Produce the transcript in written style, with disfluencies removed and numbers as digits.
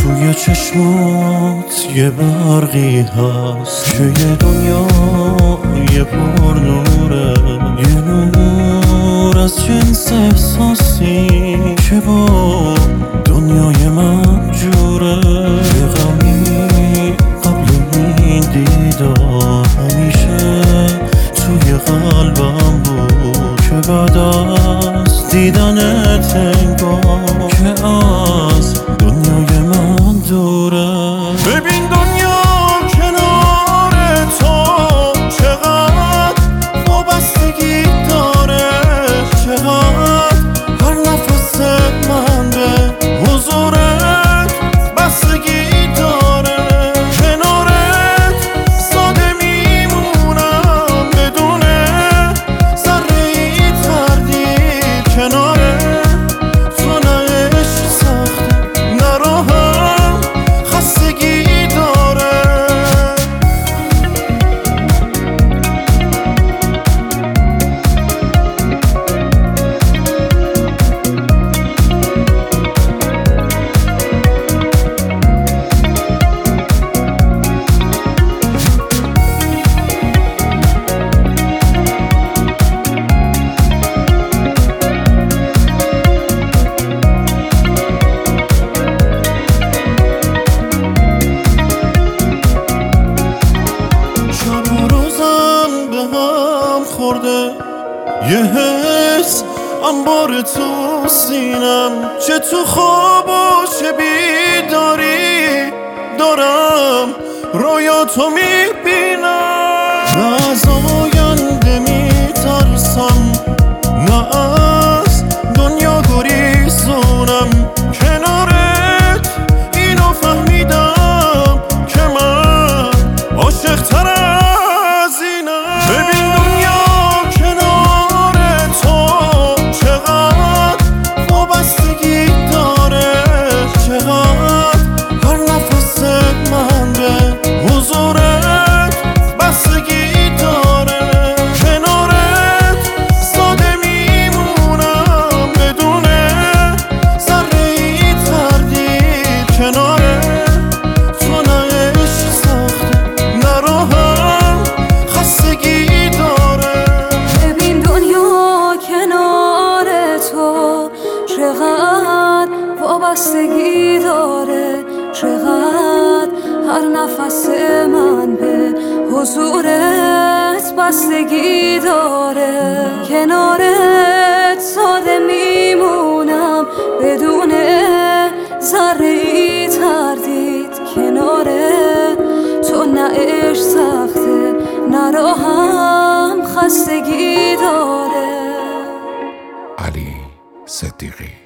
توی چشمات یه برقی هست که یه دنیا یه پر نوره، یه نور از جنس احساسی که با دنیای من جوره. یه غمی قبل این دیدار همیشه توی قلبم بود که بعد از دیدنت انگار که از دنیای من دوره. ببین دنیا کنار تو چقدر وابستگی داره، چقدر هر نفس من به حضورت بستگی داره. کنارت ساده میمونم بدون ذره ای تردید. کنارت تو نه عشق سخته نه راهم خستگی داره. یه حس انبار تو سینم، چه تو خواب و چه بیداری دارم رویاتو میبینم. نه از آینده میترسم نه از دنیا گریزونم. کنارت اینو فهمیدم که من عاشق تر از اینم. ببین وابستگی داره، چقدر هر نفس من به حضورت بستگی داره. کنارت ساده میمونم بدون ذره ای تردید. کنارت تو نه عشق سخته نه راهم خستگی داره. علی صدیقی.